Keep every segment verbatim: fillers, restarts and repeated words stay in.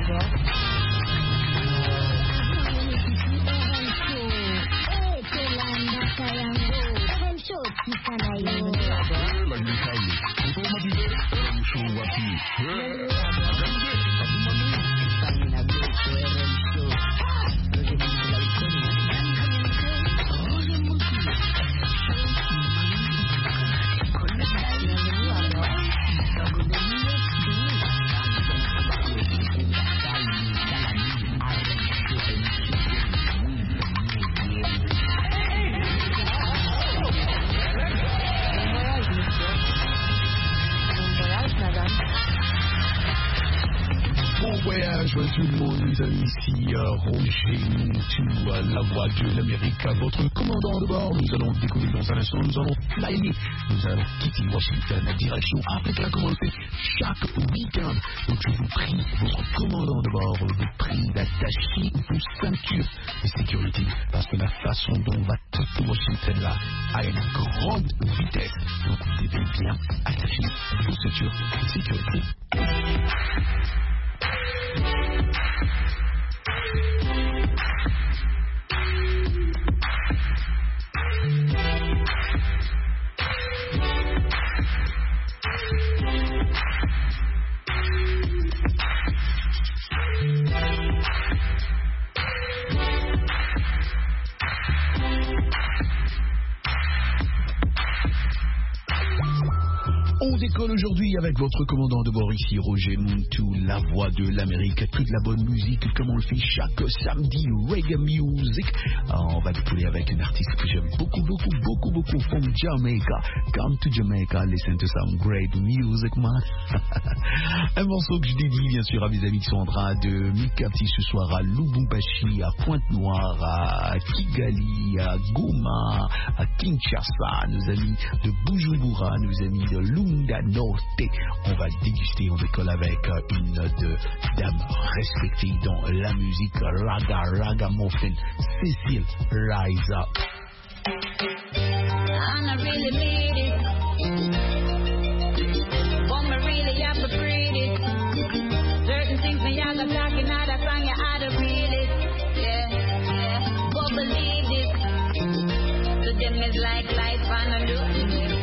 Tout le monde, mes amis, ici euh, Roger Montou, euh, la voix de l'Amérique, votre commandant de bord. Nous allons décoller dans un instant, nous allons flyer, nous allons quitter Washington, la direction Afrique a commencé chaque week-end. Donc je vous prie, votre commandant de bord, je vous prie d'attacher vos ceintures de sécurité, parce que la façon dont on va quitter Washington là a une grande vitesse. Donc vous devez bien attacher vos ceintures de sécurité. On décolle aujourd'hui avec votre commandant de bord ici, Roger Montou, la voix de l'Amérique, toute la bonne musique comme on le fait chaque samedi, reggae music. Alors, on va décoller avec une artiste que j'aime beaucoup, beaucoup, beaucoup, beaucoup, from Jamaica. Come to Jamaica, listen to some great music, man. Un morceau que je dédie bien sûr à mes amis qui sont en train de me capter ce soir à Lubumbashi, à Pointe-Noire, à Kigali, à Goma, à Kinshasa, nos amis de Bujumbura, nos amis de Lunda Norte. On va déguster, on décolle avec une de dame respectée dans la musique raga, ragamuffin, Cécile Rise Up. And I really made it. But me really have to breathe it. Certain things me I got talking out of song you had to read it. Yeah, yeah. But believe it. To them is like life and a look.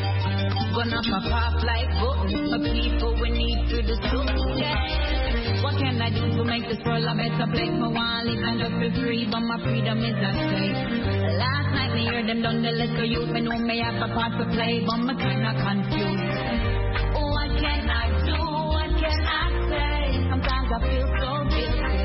Gonna pop off like buttons. For people we need to the soup. Yeah. What can I do to make this world a better place? Me want live and just be free, but my freedom is at stake. Last night me hear them done the little youth. Me know me have a part to play, but me kinda confused. What can I do? What can I say? Sometimes I feel so guilty.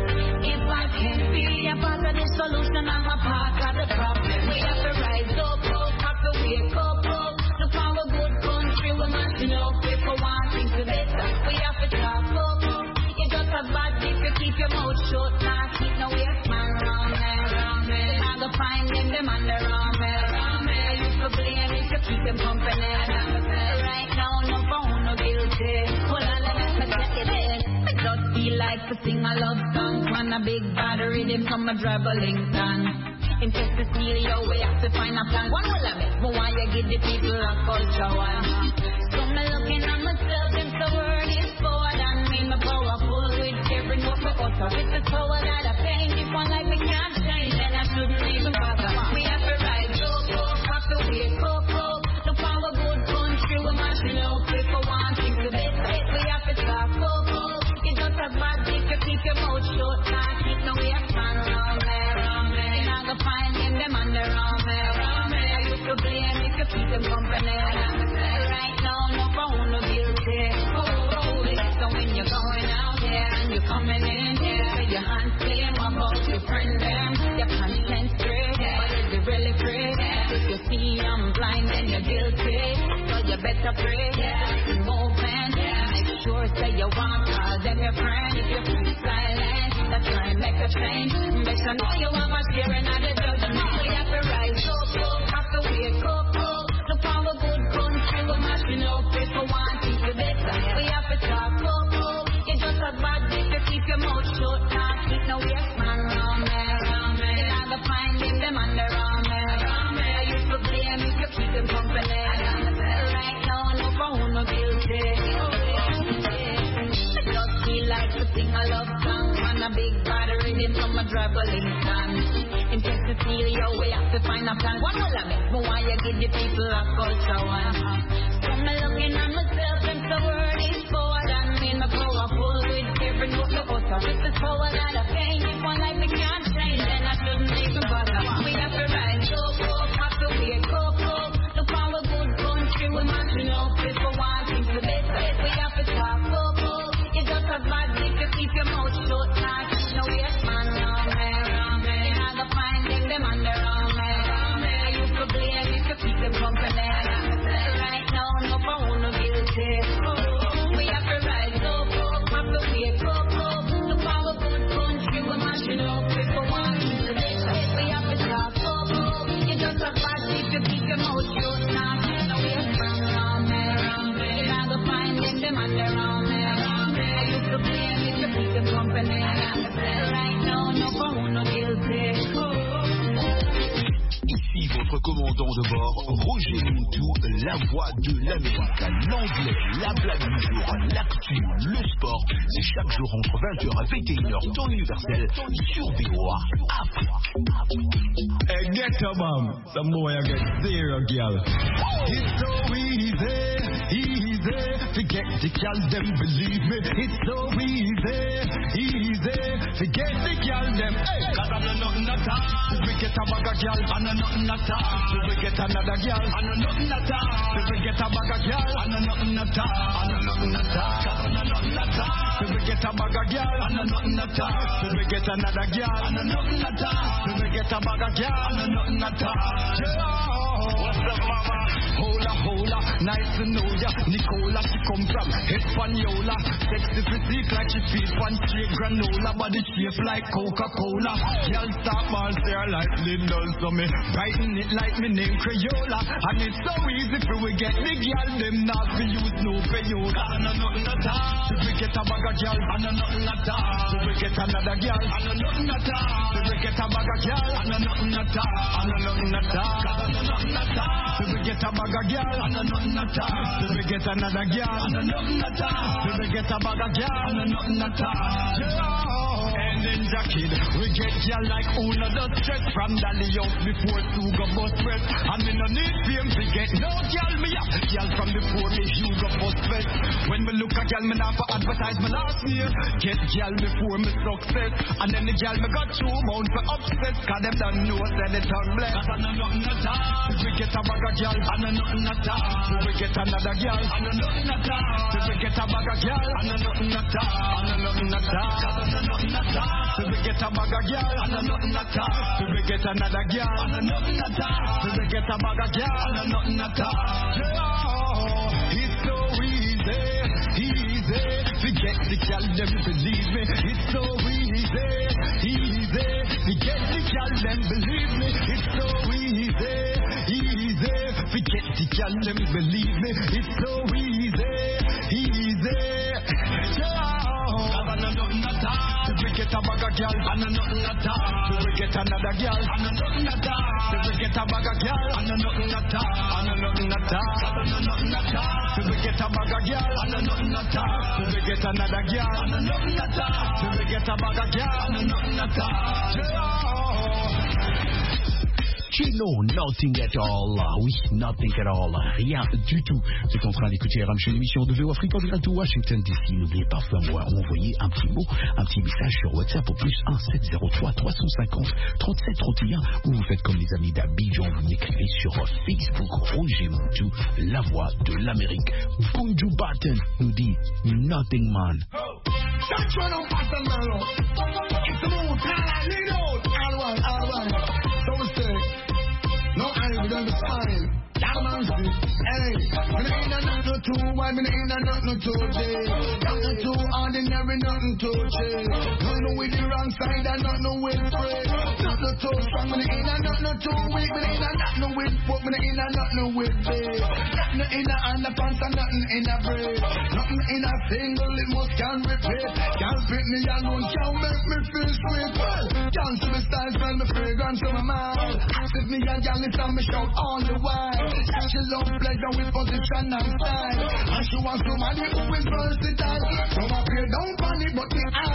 If I can't be a part of the solution, I'm a part of the problem. We have to rise up, up, have to wake up, up. To find a good country, we must know people want things to better. We have to talk up, up. You just a bad if you keep your mouth shut. Nah, keep no waste man round me, round me. I go find them, them on the round me, round me. You to blame if you keep them company. Right now, no phone, no guilty. Hold on, let me check it in. I just feel like to sing a love song. Man, a big bad rhythm from a traveling tongue. In case to steal your way, have to find a plan. One will I make, but why you give the people a culture one? So me looking at myself, if the word is forward and me, me powerful with every note me utter. If the power that I paint, if one life we can't change, then I shouldn't even bother. We have to rise up, up, have to wake up, up. The power good country, we mashing up. People want things to be safe, we have to talk up, up. You just a bad if you keep your mouth shut, can't keep no waste man around there, around there. Find them, them on the wrong way, wrong way. I used to blame if you keep them company. Right now, no phone, no guilty. Oh, oh, so when you're going out there and you're coming in here, your hands clean, about your friend them, your conscience straight, but is it really free? If you see I'm blind, then you're guilty. So you better pray, yeah, movement, yeah. Make sure say you want, call them your friend. If you're silent, that's try and make a change. Make sure know you want my sharing of the judgment. We have to rise up, up, have to wake up, up. The power good country, we're mashing up. People want things to better. We have to talk up, up. You just a bad if you keep your mouth shut. Can't keep no waste man round me, round me. You never find them, them on the round me, round me. I used to blame if you keep them company. Right now, no phone, no guilty. I just feel like the sing a love song. On a big body rhythm from a traveling stand. In case to steal your way, have to find a plan. One will I make me why you give the people a culture one. So me looking at myself and the word is forward and me my powerful with every note you utter. If it's forward that I pain, if one life we can't change, then I shouldn't even bother. We have to rise up, up, have to wake up, up. Look how a good country we matching up. If we want things to be said, we have to talk up, up. It's just a bad if you keep your mouth shut, not no yes man, no man, no man. You're not gonna find them, them on their own, man, no man. I used to blame if you keep them company. Right now, no for one of guilty. We have to rise up, up, have to wake up, up. Look how a good country we're mashing up. If we want things to be said, we have to talk up, up. You're just a bad if you keep your mouth shut, not no yes man, no man, no man. You're not gonna find them, them on their own, man, no man. I used to blame if you keep them company. Right now, no for one of guilty. Ici votre commandant de bord, Roger Montou, la voix de l'Amérique. L'anglais, la blague du jour, l'actu, le sport, c'est chaque jour entre vingt heures et vingt et une heures temps universel sur V O A Afrique. Hey, get a bomb, some boy I get serious, girl. It's so easy, easy to get the girl, them believe me. It's so easy, easy to get the girl, them. Hey, cause I'm not nothing at all. We get a bag of girl, I'm not nothing at all. We get another girl, I'm not nothing at all. We get a bag of girl, I'm not nothing at all. I'm not nothing at all. I'm not nothing at all. We get a bag of girl, I'm not nothing at all. We get another girl, I'm not nothing at all. We get a bag of girl, I'm not nothing at all. What's up, mama? Hola, hola, nice to know ya. Nicola, she come from Hispaniola. Sexy physique like she feed one straight granola. Body shape like Coca-Cola. Girl stop ball stare like Lidl. So me writing it like me name Crayola. And it's so easy for we get the girl. Them not to use no payola. I know nothing at all. If we get a bag of girl, I know nothing at all. If we get another girl, I know nothing at all. If we get a bag of girl, I know nothing at all. I know nothing at all. I know nothing at all. If we get a bag of girl, I know nothing at all. If we get another girl, I know nothing at all. If we get a bag of girl, I know nothing at all. And then Jackie, we get girl like Una the stress from Dali out before Sugar bus rest. And me no need fame to get no girl, me up. Girl from before me Hugo bus fest. When me look at girl, me not for advertise my last year. Get girl before me success. And then the girl me got two bound for upset. Cause them don't know say the tongue bless. Cause I know nothing at all. If we get a bag of girl, I know nothing at all. If we get another girl, I know nothing at all. If we get a bag of girl, I know nothing at all. I know nothing at all. Cause I know nothing at all. If we get a bag of girl, I know nothing at all. If we get another girl, I know nothing at all. If we get a bag of girl, I know nothing at all. It's so easy, easy to get the girl, them believe me. It's so easy, easy to get the girl, them believe me. It's so easy, easy to get the girl, them believe me. It's so easy, easy. I know nothing at all. If we get a bag of girl, I know nothing at all. If we get another girl, I know nothing at all. If we get a bag of girl, I know nothing at all. I know nothing at all. I know nothing at all. If we get a bag of girl, I know nothing at all. If we get another girl, I know nothing at all. If we get a bag of girl, I know nothing at all. You know nothing at all. Oui, nothing at all. Rien du tout. Vous êtes en train d'écouter Ramche, une émission de V O Afrique en direct de Washington D C. N'oubliez pas de m'envoyer un petit mot, un petit message sur WhatsApp au plus un sept zéro trois trois cent cinquante trente-sept trente et un ou vous faites comme les amis d'Abidjan, vous m'écrivez sur Facebook Roger Montou, la voix de l'Amérique. Bunju Batten nous dit Nothing Man. No, I don't understand. Hey, me ain't nothing to why me ain't nothing to day. Nothing too ordinary, nothing to change. Nothing with the wrong side and nothing with free. Nothing too strong, me ain't nothing too weak. Me ain't nothing with foot, me ain't nothing with bed. Nothing in a underpants and nothing in a braid. Nothing in a single, it must can repeat. Can't fit me alone, can't make me feel sweet. Can't see me style, smell me fragrance in my mouth. Active me and gal, it's on me shout all the while. She love pleasure with position and style. And she wants somebody who is versatile. So I pray don't panic, but the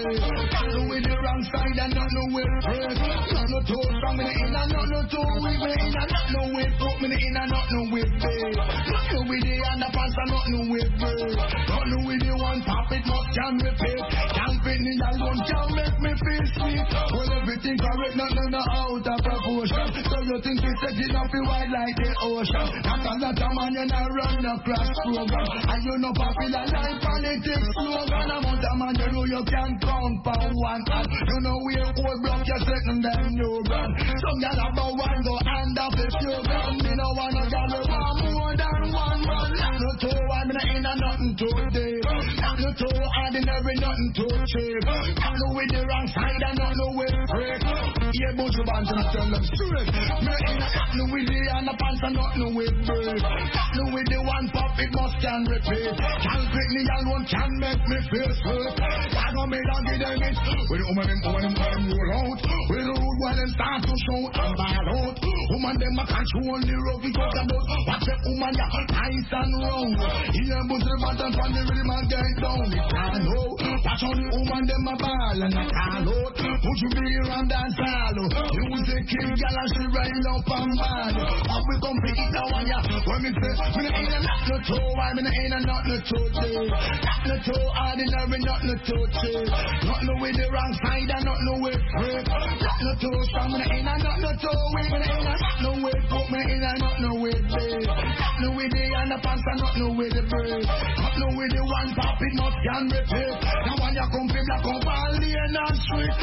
day. Got no with the wrong side and not no with break. Not no too strong, me in and not no too weak, me in and not no with foot, me in and not no with big. Not no with the underpants and not no with break. Not no with the one pop it must can repeat. Can't fit me alone, can't make me feel sweet. Well everything correct, not no out of proportion. So you think we set it up wide like the ocean. That's a lot of man you not run across program. And you know popular like politics slogan. Amount of man you know you can count for one hand. You know we a old block, you setting them new brand. Some gal about one go hand off the few grand. Me no want no gal who want more than one man. Not no two, I'm in ain't nothing too deep. Not no two, ordinary, nothing too cheap. Not no with the wrong side and not no with break. Yeah, but you want to tell them straight. Me ain't nothing with the underpants and nothing with break. Nothing with the one pop, it must can repeat. Can't pick me alone, can make me feel sweet. I don't make them give them it. When the woman them, woman them, woman them roll out. When the road when them start to shout and ball out. Woman them a control the road we talk about. Watch the woman ya nice and round. Here but the bottom from the rhythm and get down. It can't hold. Watch on the woman them a ball and a call out. Put you be around dance hall. Music kill gal and she rail up and ball. How we come pick it down on ya? When me say, me ain't a not no toe, why me ain't a not no toe day. Not no toe, ordinary, not no toe cheap. Not no with the wrong side and not no with break. Not no toe strong, me ain't a not no toe weak. Me ain't a not no with foot, me ain't a not no with big. Not no with the underpants and not no with the break. Not no with the one pop, it must can repeat. Now when you come from black up all lane and street.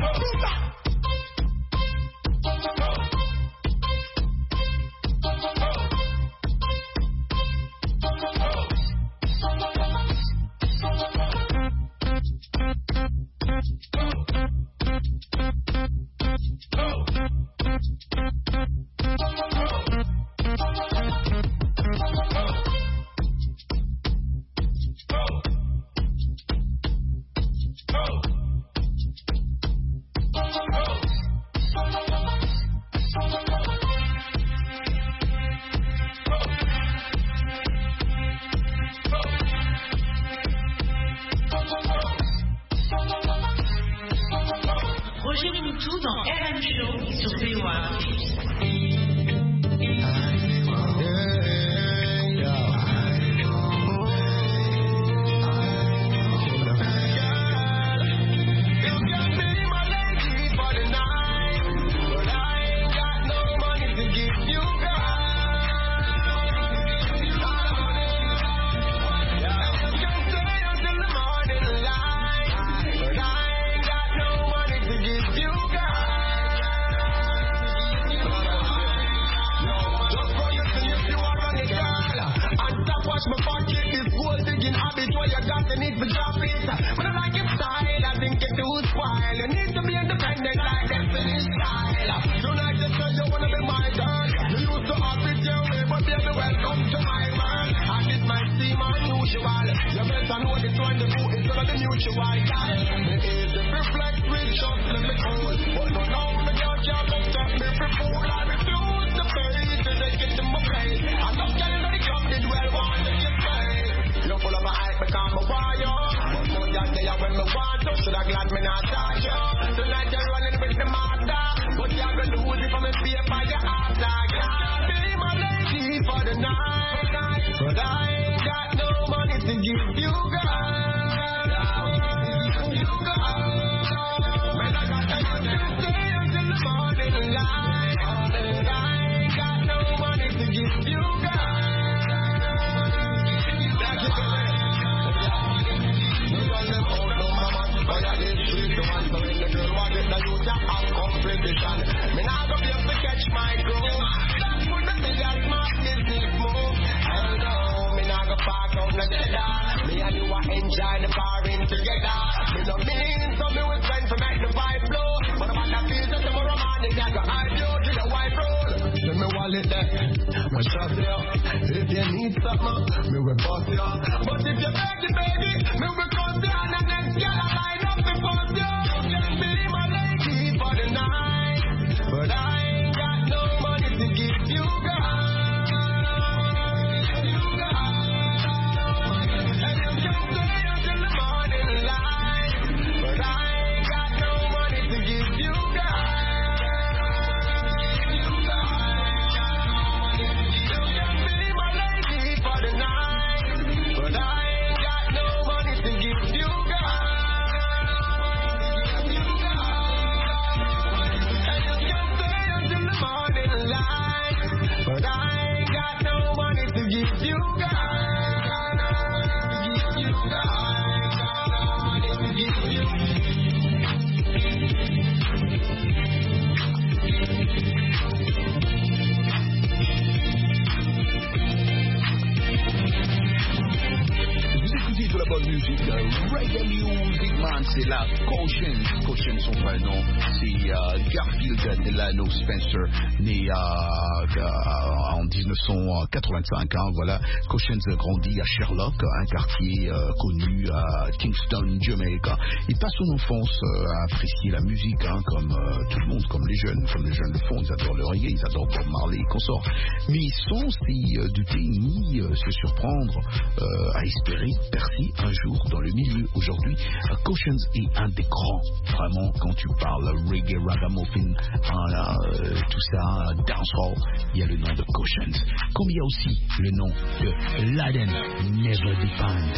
c'est la Caution. Caution, son vrai nom, c'est euh, Garfield Delano Spencer, né euh, euh, en dix-neuf cent quatre-vingt-cinq. Hein, voilà, Caution grandit à Sherlock, un quartier euh, connu à Kingston, Jamaica. Il passe son enfance euh, à apprécier la musique, hein, comme euh, tout le monde, comme les jeunes, comme les jeunes le font. Ils adorent le reggae, ils adorent Bob Marley et consorts. Mais sans s'y euh, douter ni euh, se surprendre euh, à espérer percer un jour dans le milieu. Aujourd'hui, uh, Caution est un des grands, vraiment, quand tu parles reggae, ragamuffin, hein, euh, tout ça, dancehall, il y a le nom de Caution. Comme il y a aussi le nom de Laden Never Depend.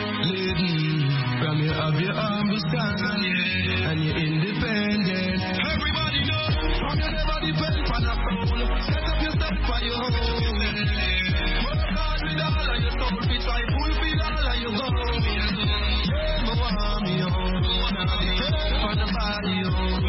Lady, from you have your humble stand, and you're independent. Everybody know, from you never depend on a soul. Set up yourself for your home. Work hard with all of your soul, we try fulfill all of your goals. Yeah, my want me home, now depend on the body home.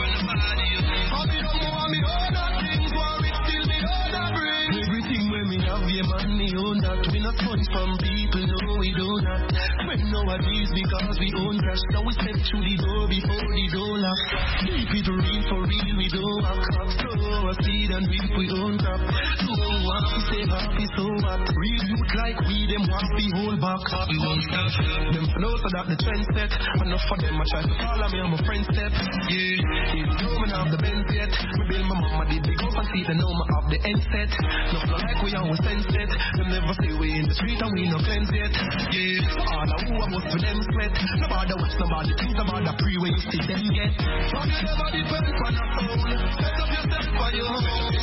How me don't want me own that things, war it still me own that bring. Everything when me have, yeah man, me own that. We not funny from people, no we do not. Nowadays because we own cash, so we step through the door before the door lock. Keep it real for real, we don't walk up. So I seed and reap we own crop. So want to stay happy, so what? Real youth like we, them want the whole back. We won't stop. Them know so that the trend set. Enough for them, I try to follow me on my friend's step. Yeah, they know me have the Benz yet. Me build my mama, did big up and see they know me have the end set. Nothing like we always sense it. Them never say we in the street and we no cleanse yet. Yeah, so all I who I was for them sweat. Nobody watch, nobody think about the pre when you see them get. From you never depend on a soul. Set up yourself for your home.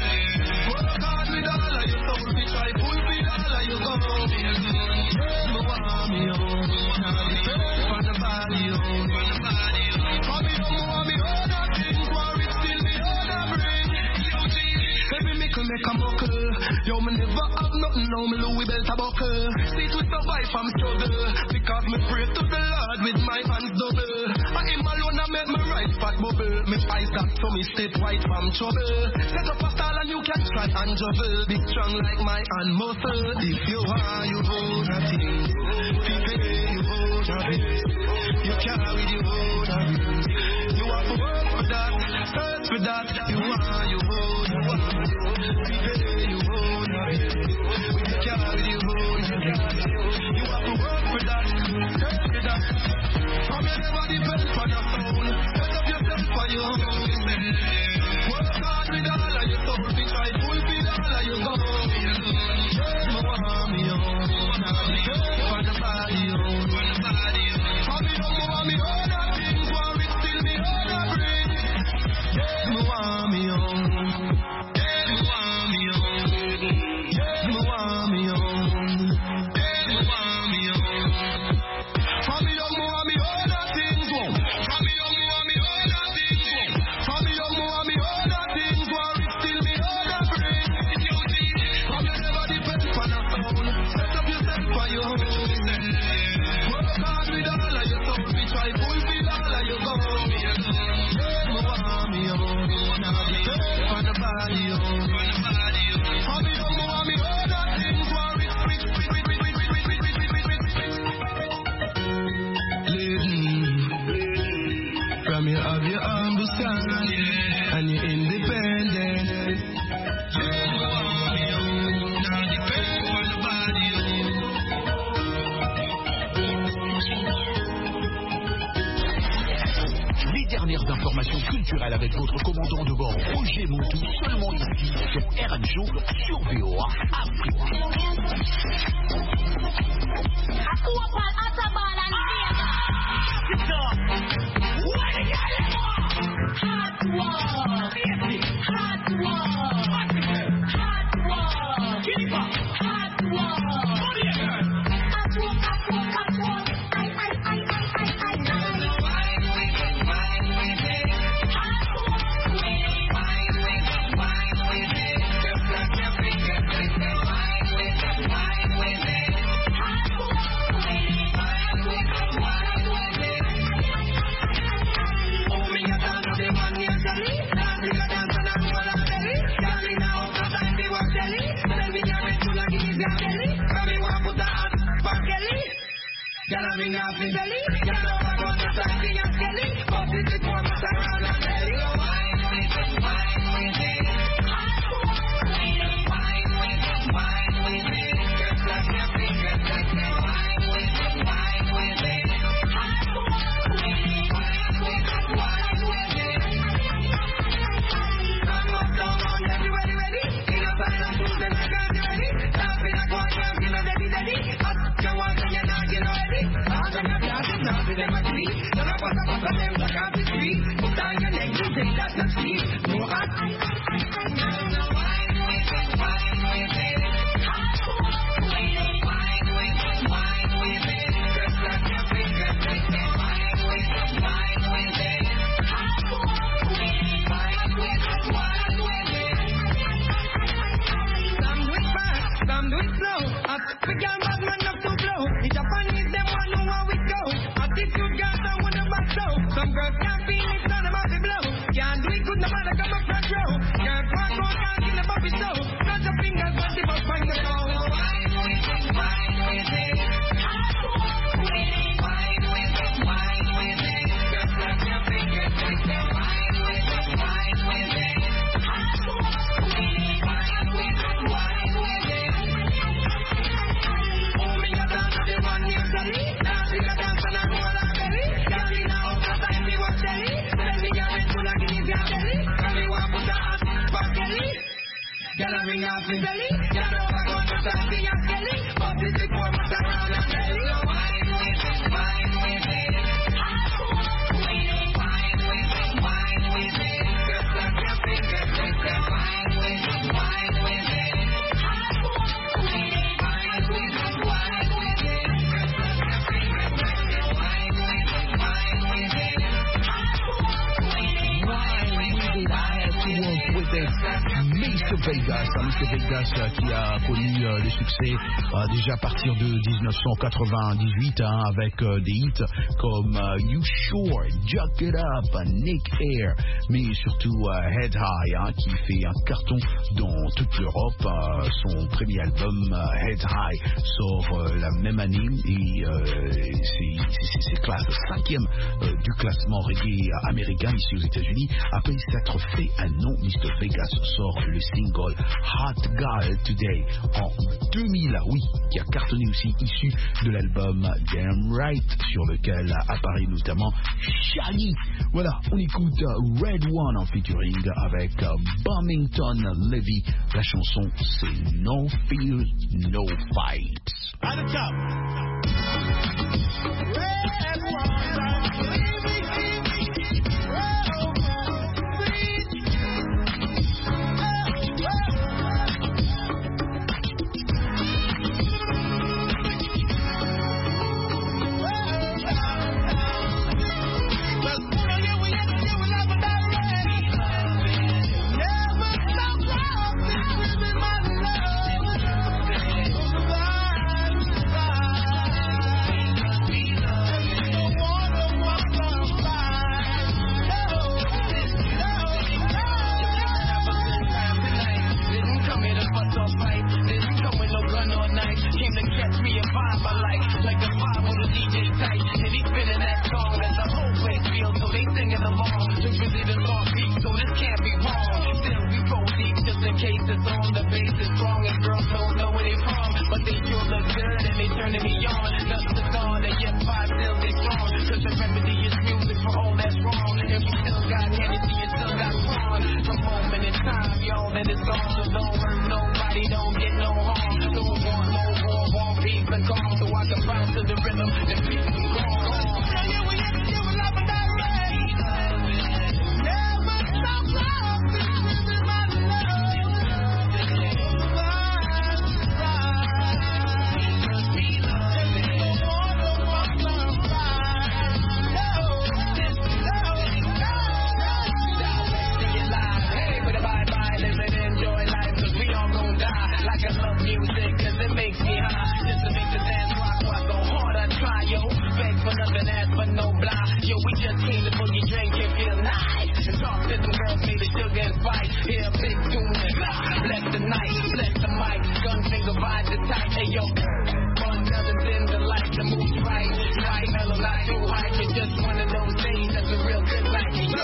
Work hard with all of your soul. We try fulfill all of your goals. Yeah, me want me home. Now depend on the body home. From you don't want me all that things, war it still me all that bring. Every mickle make a muckle. Yo, me never have nothing, now me Louis belt a buckle. See to survive from struggle, because me pray to the Lord with my hands double. I am alone and make my right fat bubble. Me eyes dark so me stay white from trouble. Set up a style and you can try and juggle. Big strong like my hand muscle. If you are, you hold a thing. People, you hold a bit. You carry the hold a bit. You have to work for that, search for that. You are, you hold a bit. People, you hold a bit. You carry the hold a bit. You have to work for that, search for that. From you never depend on your soul. Set up yourself for your home. Work hard with all of your soul. We try fulfill all of your goals. Yeah, me want me home. Now depend on the body home. From me don't want me all that things, war it still me all that bring. Yeah, me want me home. Yeah, me want me home. Yeah, me want me home. Yeah, me want me home. From me don't want me all that things, whoa. From me don't want me all that things, whoa. From me don't want me all that things, war it still me all that bring. From you never depend on a soul. Set up yourself for your home. Work hard with all of your soul. We try fulfill all of your goals. Yeah, me want me home. Now depend on the body home. From me don't want me all that things, war it quick, quick, quick, quick, quick, quick, quick, quick, quick, quick. Lady, from you have your humble stand, and you're independent. Yeah, me want me home. Now depend on the body home. Les dernières informations culturelles avec votre commandant de bord Roger Montou, seulement ici sur R M Show sur V O A Afrique. ring off his belly. You know I got no time to your skelly. But this is for my around and belly. Wine with it, wine with it. Wine with it, wine with it. Just like your fingers, like your wine with it, wine with it. Wine with it, wine with it. Come on, come on, everybody ready? In a sign of food and I got you ready. Stop it, I go on, you know, daddy, daddy. Come on, you're not, you know, ready. I'm gonna blast it, now, with them a tree. Don't have a fuck of them, like I'm the street. Put down your neck, you take that, that's cheap. No, I, I, I, I, no, wine with it, wine with it. Wine with it, wine with it. Just like your fingers, take it. Wine with it, wine with it. Wine with it, wine with it. Some do it fast, some do it slow. I think I'm bad man up to blow. The Japanese, them want know how we go. Attitude got down with the back slow. Some girls can't feel it, none of them blow. Can't do it good, no matter come up front row. Can't crack out, can't kill the puppy so. Cut your fingers, but the bus find the go. Wine with it, wine with it. Wine with it, wine with it. Just like your fingers, take the wine with it, wine with it. Wine with it, wine with it. Oh, me a dance to the one you jelly. Dance to the dance and I roll like belly. Girl, in a house, that's time me was jelly. Tell me you're in full of guineas, your belly. Tell me what put the ass for jelly. Girl, I ring off his belly. You know I got no time to your skelly. But this is for my around and belly. Wine with it, wine with it. Wine with it, wine with it. Just like your fingers, take the wine with it, wine with it. Wine with it, wine with it. Just like your fingers, take the wine with it, wine with it. Wine with it, I had to work with it. mister Vegas, hein, mister Vegas euh, qui a connu euh, le succès euh, déjà à partir de dix-neuf cent quatre-vingt-dix-huit hein, avec euh, des hits comme euh, You Sure, Jack It Up, Nick Air, mais surtout euh, Head High hein, qui fait un carton dans toute l'Europe. Euh, son premier album euh, Head High sort euh, la même année et euh, c'est, c'est, c'est classe cinquième euh, du classement reggae américain ici aux États-Unis. Après s'être fait un nom, mister Vegas sort le single Hot Girl Today en deux mille, oui, qui a cartonné aussi, issu de l'album Damn Right, sur lequel apparaît notamment Shaggy. Voilà, on écoute Red One en featuring avec Bumington Levy. La chanson c'est No Fear, No Fights. At the top. Red One. Bless the night, bless the mic, gun finger vibes the tight. Hey yo, one nothing than the life that moves right. Right, mellow, not too high, but just one of those days that's a real good life. So,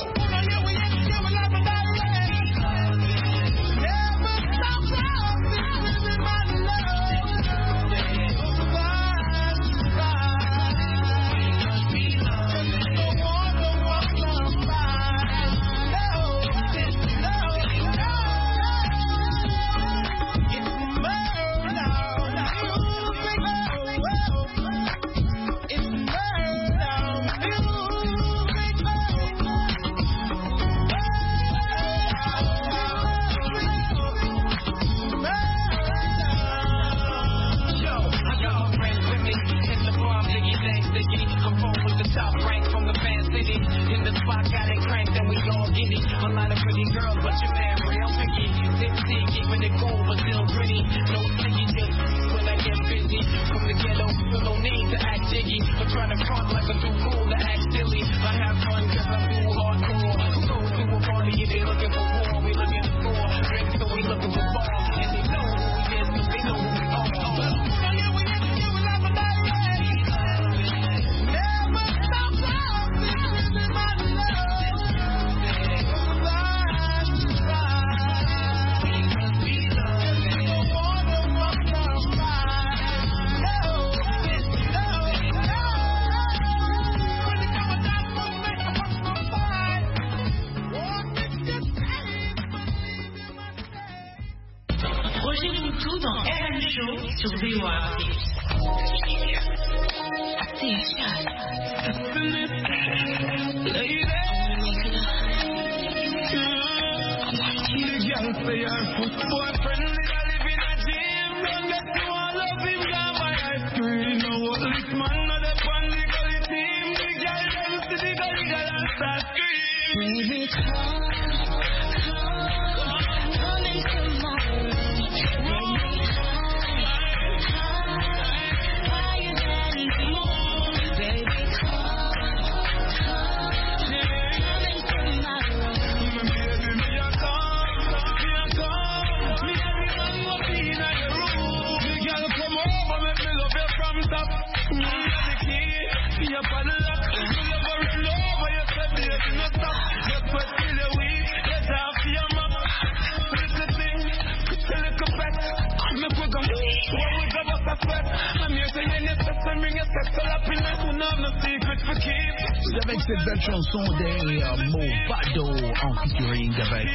Avec cette belle chanson des euh, Movado en featuring avec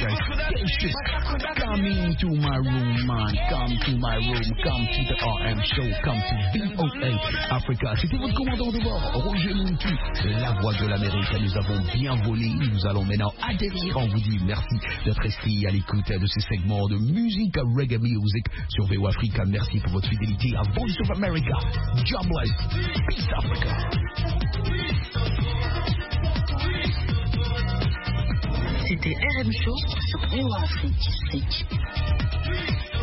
euh, Coming to my room, man, come to my room, come to the R M show, come to V O A Africa. C'était votre commandant de bord, Roger Muntu, la voix de l'Amérique. Nous avons bien volé, nous allons maintenant atterrir. On vous dit merci d'être resté à l'écoute de ces segments de musique, reggae music sur V O A Africa. Merci pour votre fidélité à Voice of America. God bless. Peace Africa. C'était R M Show sur V O A Afrique.